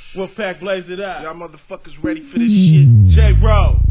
Wolfpack blaze it out. Y'all motherfuckers ready for this shit? J-Bro.